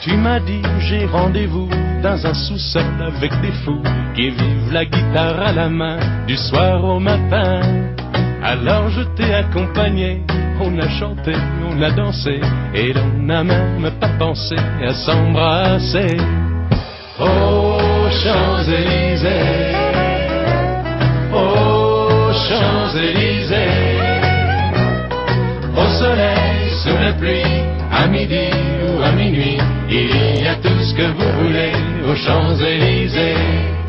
Tu m'as dit j'ai rendez-vous dans un sous-sol avec des fous qui vivent la guitare à la main du soir au matin. Alors je t'ai accompagné, on a chanté, on a dansé et l'on n'a même pas pensé à s'embrasser. Aux Champs-Élysées, aux Champs-Élysées, au soleil, sous la pluie, à midi ou à minuit, il y a tout ce que vous voulez aux Champs-Élysées.